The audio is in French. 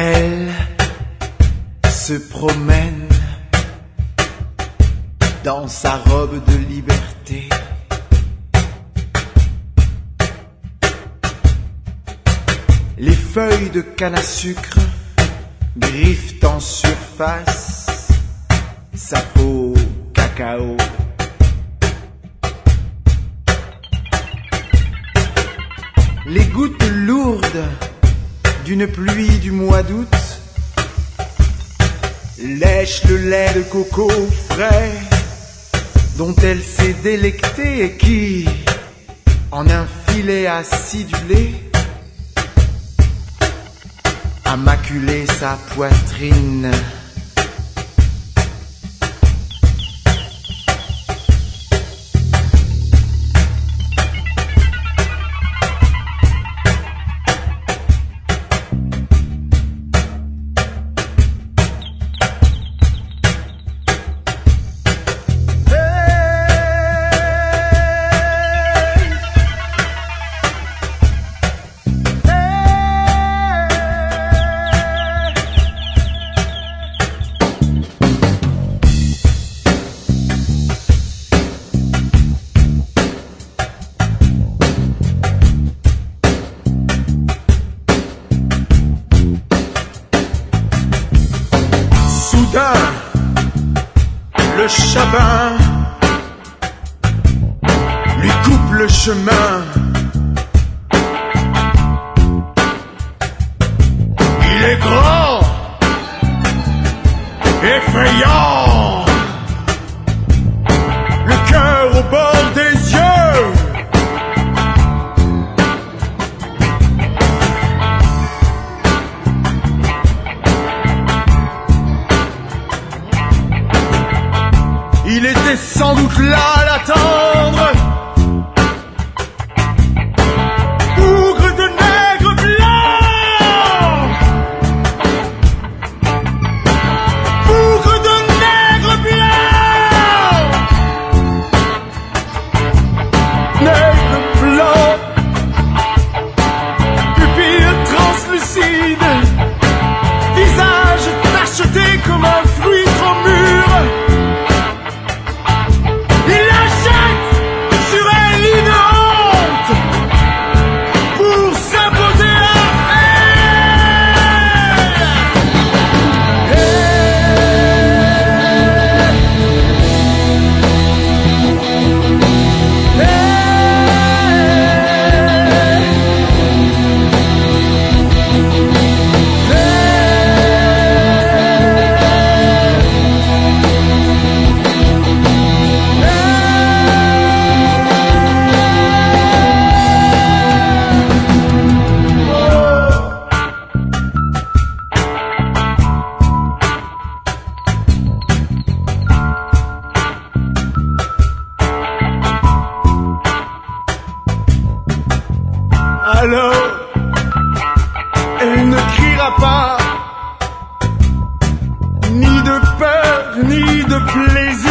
Elle se promène dans sa robe de liberté. Les feuilles de canne à sucre griffent en surface sa peau cacao. Les gouttes lourdes d'une pluie du mois d'août lèchent le lait de coco frais dont elle s'est délectée et qui, en un filet acidulé, a maculé sa poitrine. Le chabin lui coupe le chemin. Il est grand, effrayant, le cœur au bord des yeux. Il était sans doute là à l'attendre. Bougre de nègre blanc, bougre de nègre blanc, nègre blanc, pupille translucide, visage tacheté comme un fruit trop mûr. Alors, elle ne criera pas, ni de peur, ni de plaisir.